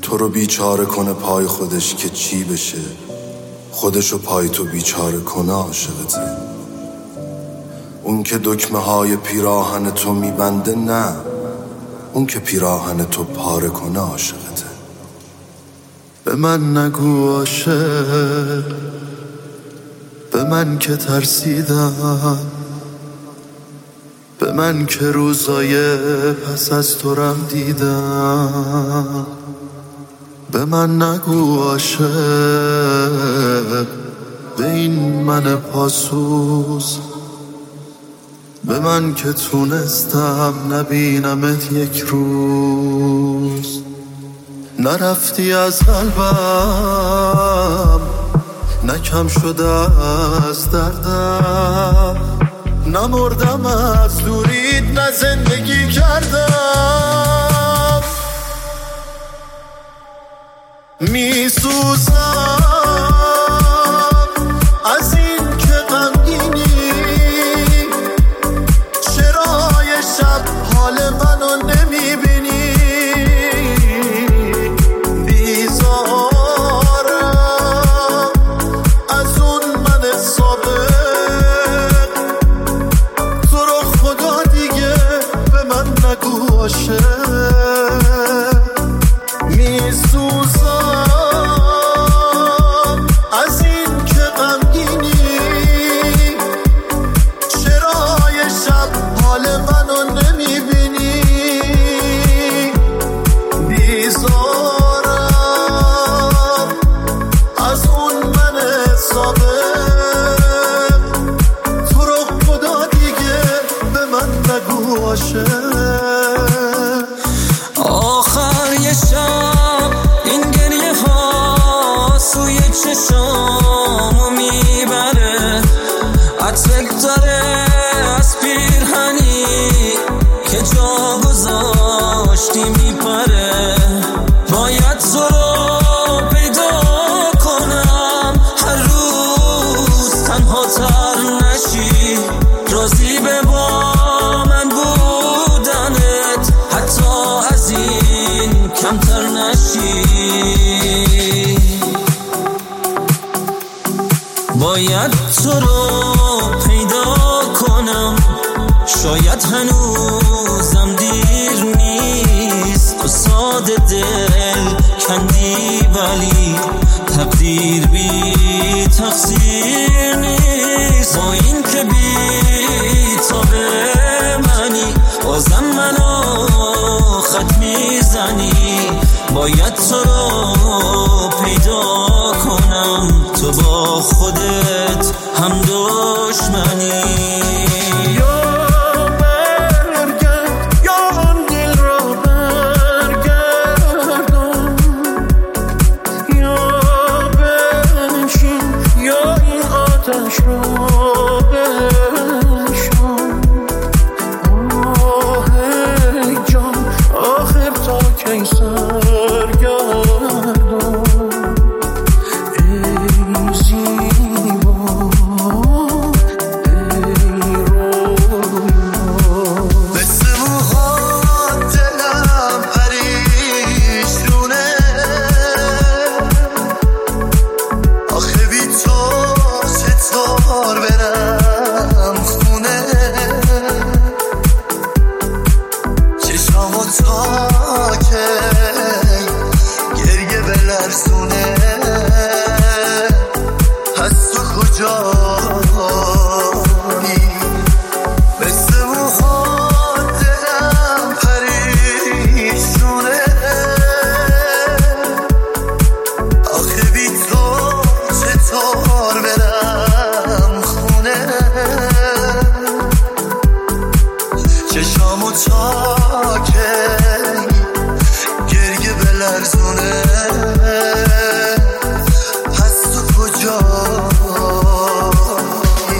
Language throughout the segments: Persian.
تو رو بیچاره کنه پای خودش که چی بشه، خودشو پای تو بیچاره کنه عاشقته. اون که دکمه های پیراهن تو میبنده نه، اون که پیراهن تو پاره کنه عاشقته. به من نگو عاشق، به من که ترسیدم، به من که روزای پس از تو رم دیدم. به من نگو عاشق، به این من پاسوز، به من که تونستم نبینمت یک روز. نرفتی از قلبم، نکم شده از دردم، نمردم از دورید نه زندگی کردم. میسوزم از این که غمگینی، چرا یه شب حال منو نمیبینی؟ بیزارم از اون من سابق، تو رو خدا دیگه به من نگو عاشق. میسوزم از این که غمگینی، چرا یه شب حال منو نمیبینی؟ بیزارم از اون من سابق، تو رو خدا دیگه به من نگو عاشق. آخر یه شب این گریه ها سوی چشامو میبره، عطرت داره از پیرهنی که جا گذاشتی میپره. باید تو رو پیدا کنم، هر روز تنها تر نشی، راضی به با من بودنت، حتی از این کمتر نشی. باید تو رو پیدا کنم، شاید هنوزم دیر نیست. تو ساده دل کندی ولی تقدیر بی تقصیر نیست. با این که بی تابه منی، بازم منو خط میزنی. باید تو رو پیدا کنم، تو با خودت هم دشمنی. چشامو تا که گریه بلرزونه، پس تو کجایی؟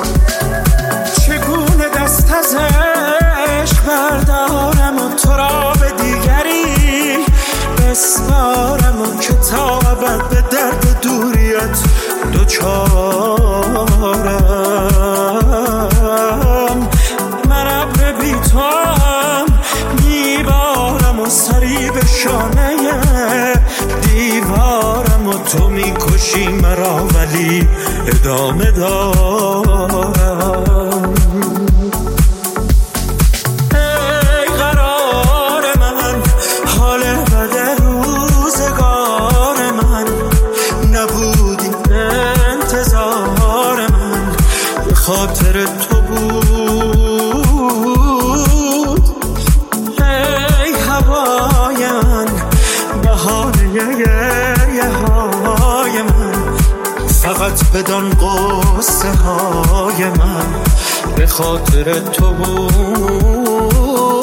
چگونه دست از عشق بردارم و تو را به دیگری بسپارم و که تا ابد به درد دوریت دوچارم. من ابر بی توام میبارم و سری به شانه تو میکشی مرا ولی ادامه دارم. ای قرار من، حال بد روزگار من، نبودی انتظار من، به خاطر تو بود. ای هوای من، بهانه گریه های من، فقط بدان قصه های من به خاطر تو بود.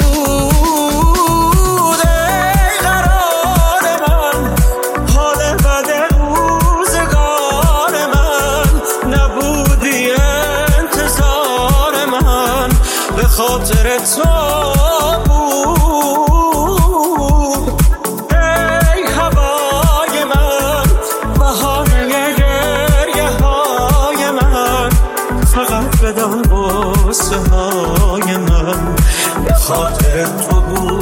ای قرار من، حال بد روزگار من، نبودی انتظار من، به خاطر تو بدان قصه های من به خاطر تو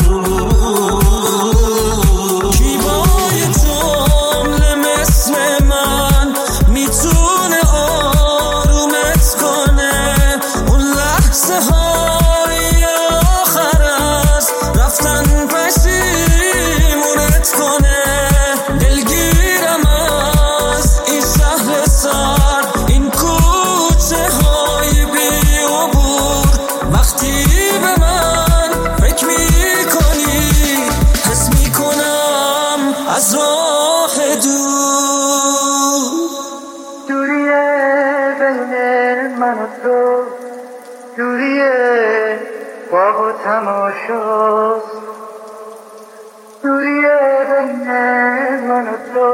بود. شیوای جمله مثل من میتونه آرومت کنه، اون لحظه های آخر از رفتن پشیمونت کنه. دلگیرم از این شهر سر، این کوچه های بی عبور، وقتی به من فکر میکنی حس میکنم از راه دور. دوریه بین من و تو، دوریه باغ و تماشاست، دوریه بین من و تو،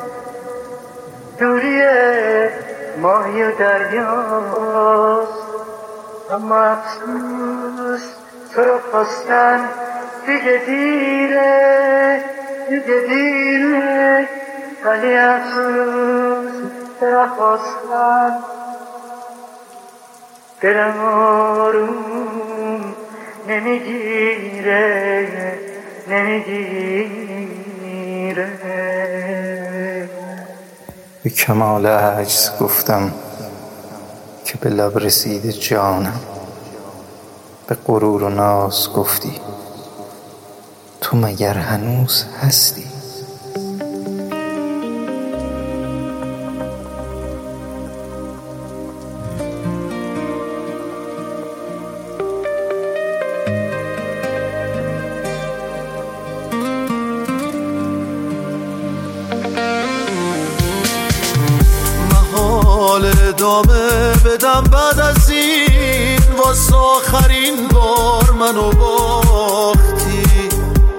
دوریه ماهی و دریاست. اما افسوس تو رو خواستن دیگه دیره، دیگه دیره، ولی افسوس تو رو خواستن دلم آروم نمیگیره، نمیگیره. به کمال عجز گفتم که به لب رسیده جانم، به غرور و ناز گفتی تو مگر هنوز هستی. ادامه بدم بعد از این، واسه آخرین بار منو باختی.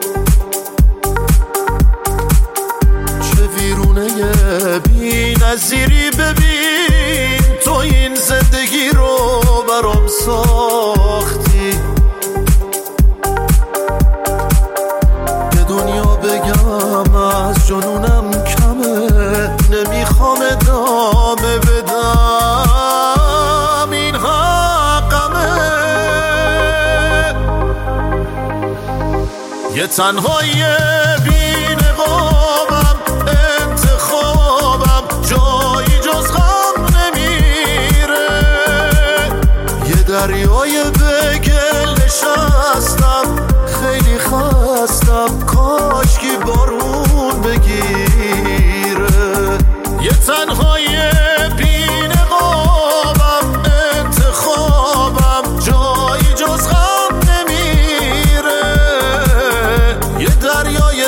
چه ویرونه بی نظیری، ببین تو این زندگی رو برام ساختی. به دنیا بگم از جنونم کمه، نمیخوام ادامه بدم، این حقمه. یه تنهایی بی نقابم، انتخابم جایی جز غم نمیره. یه دریای به گل نشستم، خیلی خستم، کاشکی بارون بگیره. یه تنهایی بی نقابم، انتخابم جایی جز غم نمیره. یه دریای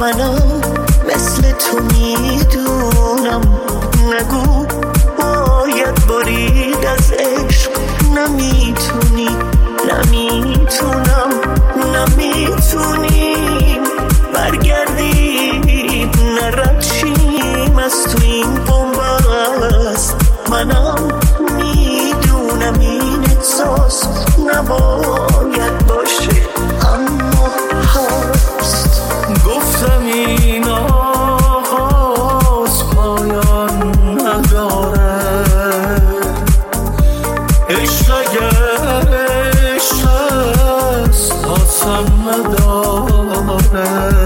منم مثل تو میدونم، نگو باید برید از عشق، نمیتونی نمیتونم نمیتونیم برگردیم نرد شیم از تو این بنبست. منم میدونم این احساس نباید باشه اما هست. گفتم این آغاز پایان نداره، عشق اگر عشق است آسان نداره.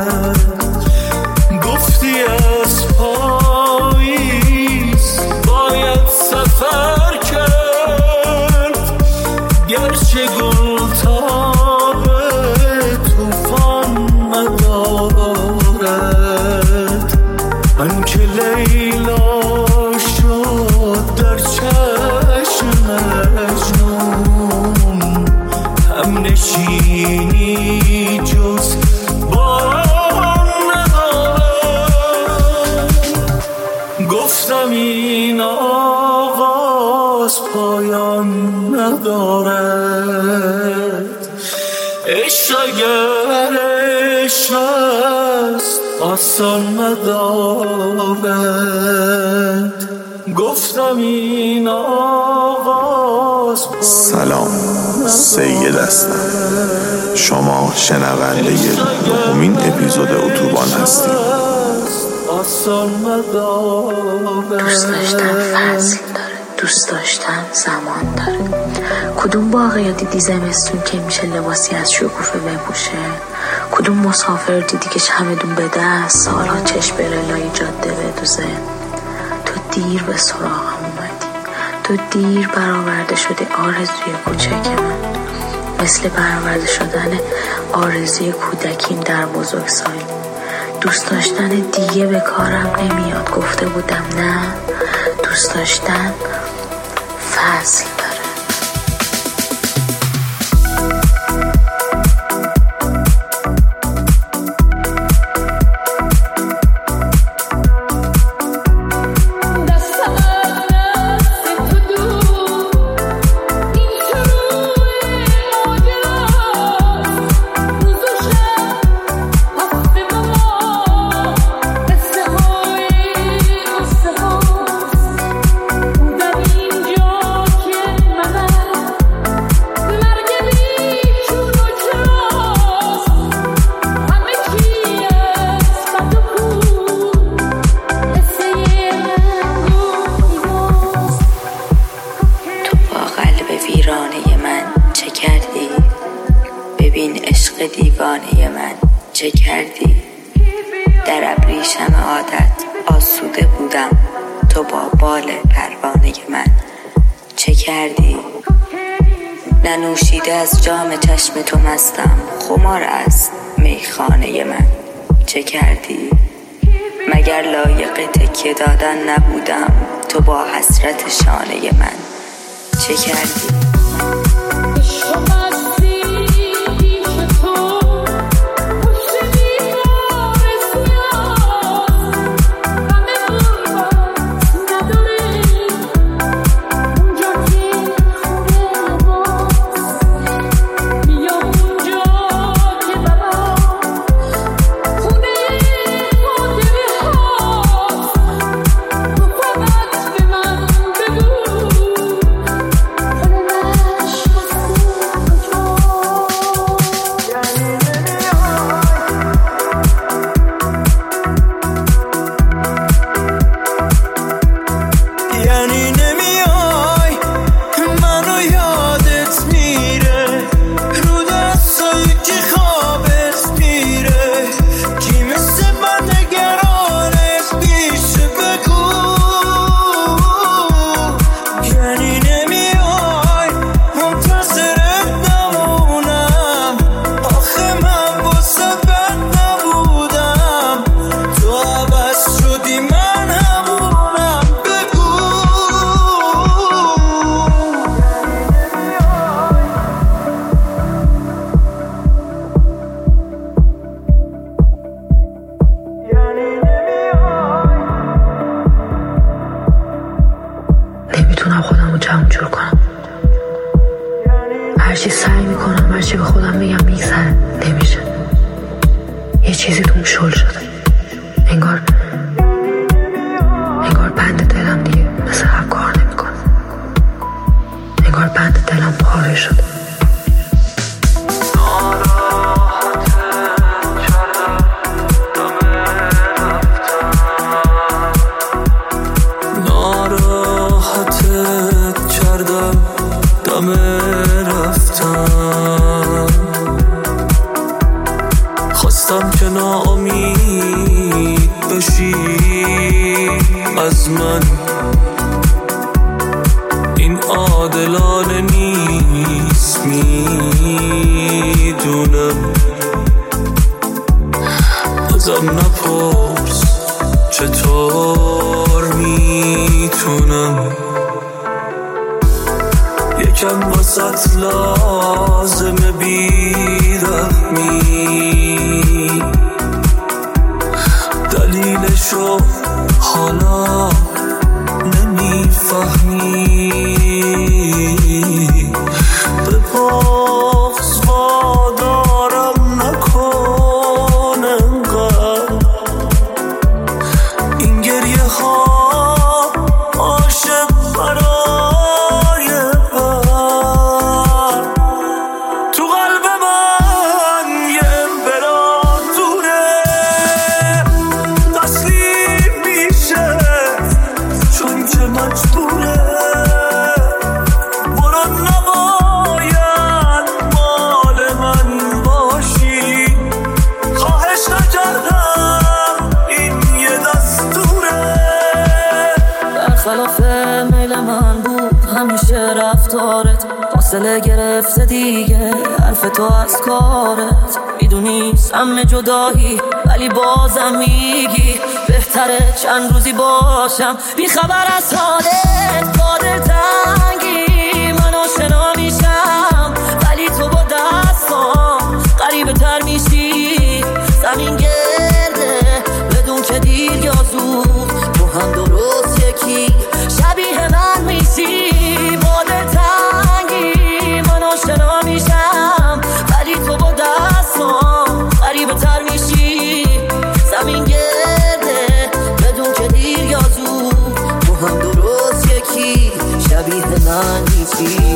گفتی از پاییز باید سفر کرد، گرچه گل تاب توفان ندارد. من که لیلا شد در چشم مجنون، هم نشینی جز باران ندارد. گفتم این آغاز پایان ندارد، عشق اگر عشق است آسان ندارد. گفتم این آغاز. سلام، سید هستم. شما شنونده نهمین اپیزود اتوبان هستید. دوست داشتن فصل داره، دوست داشتن زمان داره. کدوم باغ یا دیدی زمستون که میشه لباسی از شکوفه بپوشه؟ کدوم مسافر دیدی که چمدون به دست سالها چشم بره لای جاده بدوزه؟ تو دیر به سراغم اومدی، تو دیر برآورده شده آرزوی کوچک من، مثل برآورده شدن آرزوی کودکیم در بزرگسالی. دوست داشتن دیگه به کارم نمیاد، گفته بودم نه. دوست داشتن فصل داره. دیوانه من چه کردی؟ در ابریشم عادت آسوده بودم، تو با بال پروانه من چه کردی؟ ننوشیده از جام چشم تو مستم، خمار از میخانه من چه کردی؟ مگر لایق تکیه دادن نبودم، تو با حسرت شانه من چه کردی؟ سعی میکنم هرچی به خودم بگم میگذره، نمیشه. یه چیزی توم شل شده، انگار بند دلم دیگه مثل قبل کار نمیکنه. انگار بند دلم پاره شده. ناراحتت کردم دم رفتم، خواستم که ناامید بشی از من. این عادلانه نیست میدونم، ازم نپرس چطور میتونم. یکم واسط لازمه بیرحمی، دلیلشو حالا نمیفهمی. به بغض وادارم نکن انقدر، این گریه ها عاشق برای بر. تو قلب من یه امپراتوره تسلیم میشه چون که مجبوره. برو نباید مال من باشی، خواهش نکردم این یه دستوره. برخلاف میل من بود همیشه رفتارت، فاصله گرفته دیگه حرف تو از کارت. میدونی سم جدایی ولی بازم میگی بهتره چند روزی باشم بی خبر از حالت. قادر تنگی من آشنا میشم ولی تو با دستام قریبه تر میشی. زمین گرده بدون که دیر یا زود، تو هم درست یکی شبیه من میشی. قادر تنگی من آشنا میشم ولی تو با دستام قریبه تر میشی. زمین گرده بدون که دیر یا زود، تو هم درست یکی شبیه من میشی.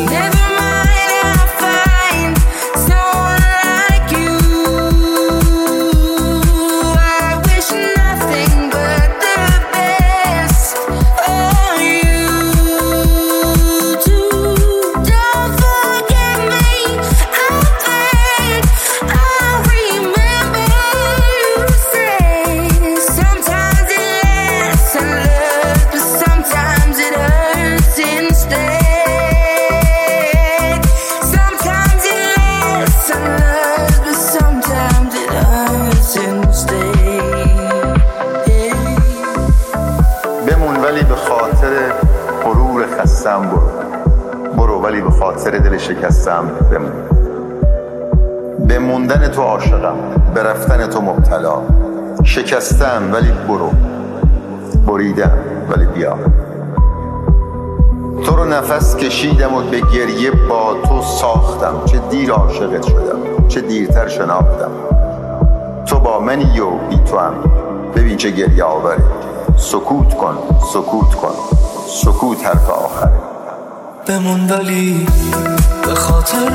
برو ولی به خاطر دل شکستم بمون. به موندن تو عاشقم، به رفتن تو مبتلا. شکستم ولی برو، بریدم ولی بیا. تو رو نفس کشیدم و به گریه با تو ساختم. چه دیر عاشقت شدم، چه دیرتر شناختم. تو با منی و بی تو هم، ببین چه گریه آوره. سکوت کن، سکوت کن، سکوت حرف آخره. بمون ولی به خاطر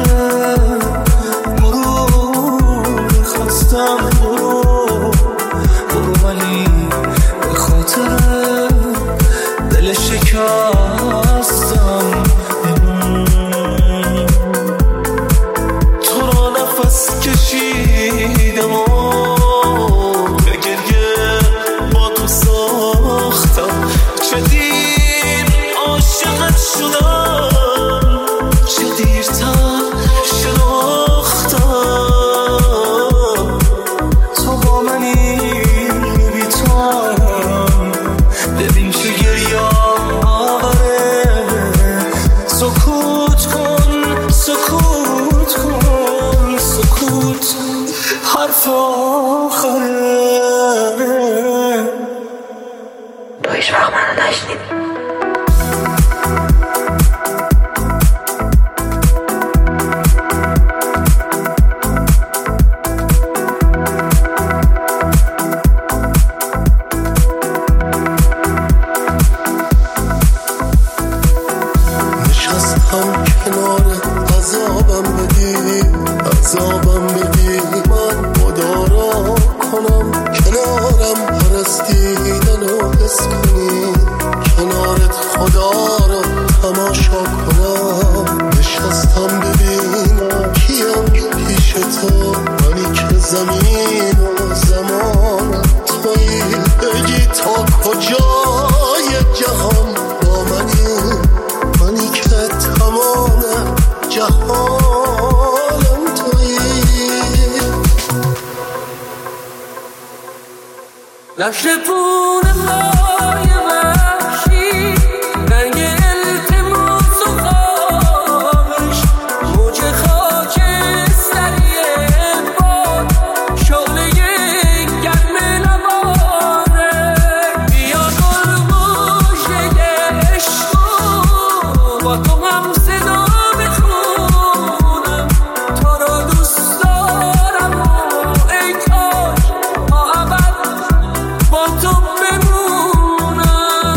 مرور خواستم. برو ولی به خاطر دل شکستم. تو را نفس کشیدم و به گریه با تو ساختم. چه دیر عاشقت شدم، چه دیرتر شناختم. تو با منی بی تو هم، ببین چه گریه آوره. سکوت کن، سکوت کن، سکوت حرف آخره. تو هیچ وقت منو نشنیدی. عذابم بدی من مدارا کنم کنارم پرستیدن و حس کنی کنارت خدا رو تماشا کنم نشستم ببینم کیم پیش تو منی که زمین و زمان تویی بگی تا کجای جهان با منی که تمام جهانم تویی نشپون های وحشی رنگ التماس و خوابش موج خاکستری باد شعله گرم نواره بیا گل مژده عشق با تو هم صدا بخونم تو را دوست دارم و ای کاش تا ابد با تو بمونم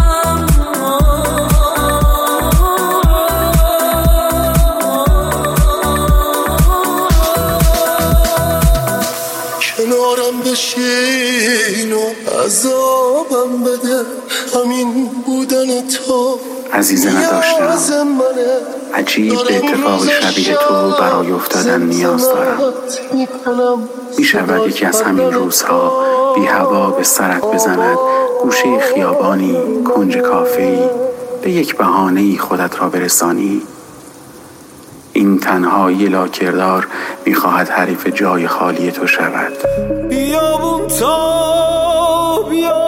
کنارم بشین و عذابم بده همین بودن تو عزیز نداشتم عجیب به اتفاق شبیه تو برای افتادن نیاز دارم می شود یکی از همین روزها بی هوا به سرت بزند گوشه خیابانی کنج کافه‌ای به یک بهانه‌ای خودت را برسانی این تنهایی لاکردار می خواهد حریف جای خالی تو شود بیابون تا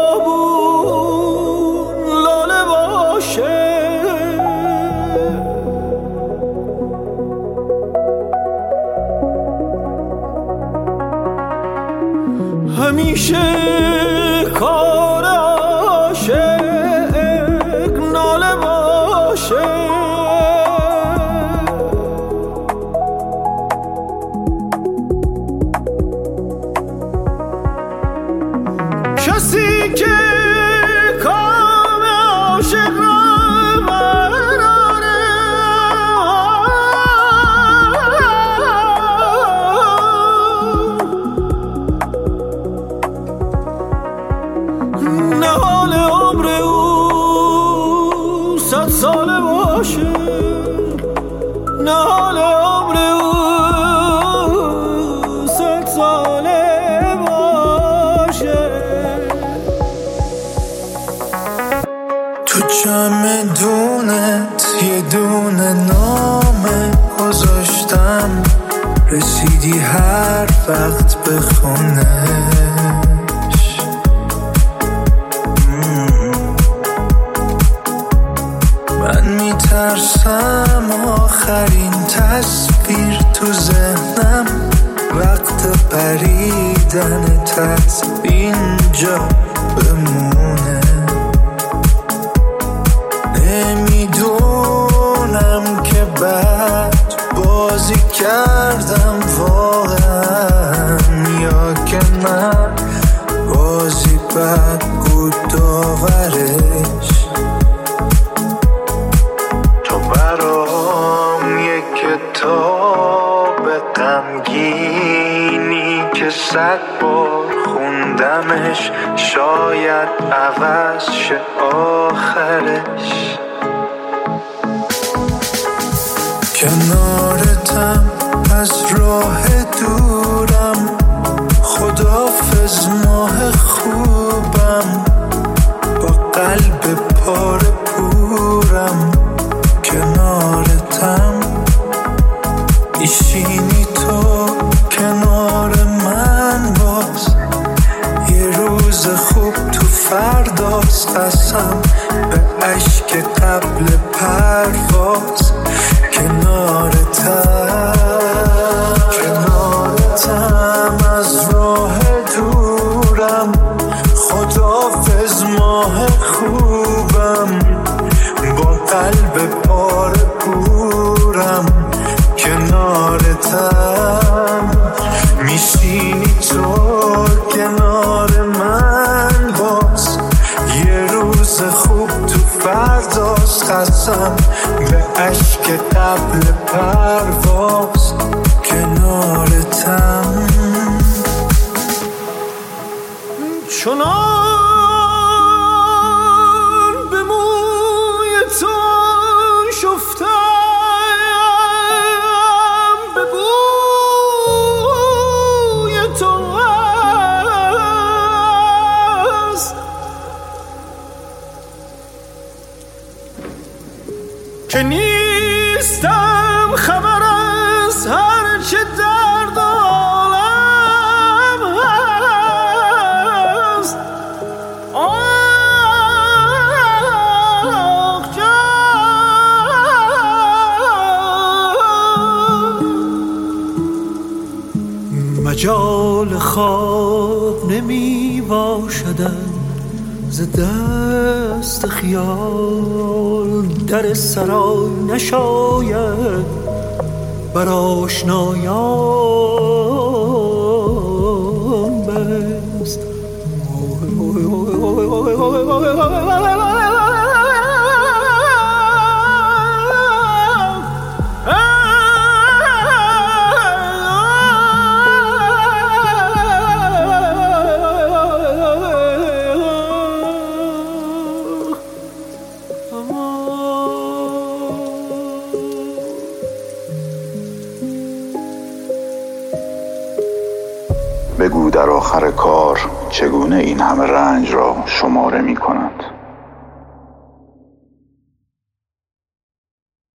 بیابون لاله باشه همیشه کار عاشق ناله باشه کسی که کام عاشق را براره نه حال عمر او 100 ساله باشه نه حال عمر او 100 ساله باشه تو چمدونت یه دونه نامه گذاشتم رسیدی هر وقت به خونش من میترسم آخرین تصویر تو ذهنم وقت پریدنت از اینجا بمونه نمیدونم که بعد بازی کردم واقعا یا که من بازی بد بود داورش تو برام یک کتاب غمگینی که 100 بار خوندمش شاید عوض شه آخرش کنارتم از راه دورم خداحافظ ماه خوبم با قلب پاره پورم کنارتم میشینی تو کنار من باز یه روز خوب تو فرداست قسم به عشق قبل پرواز کنارتم از راه دورم خداحافظ ماه خوبم با قلب پاره پورم کنارتم میشینی تو کنار من باز یه روز مجال خواب نمی باشدن ز دست خیال در سرای نشاید بر آشنایان بست. بگو در آخر کار چگونه این همه رنج را شماره می کنند؟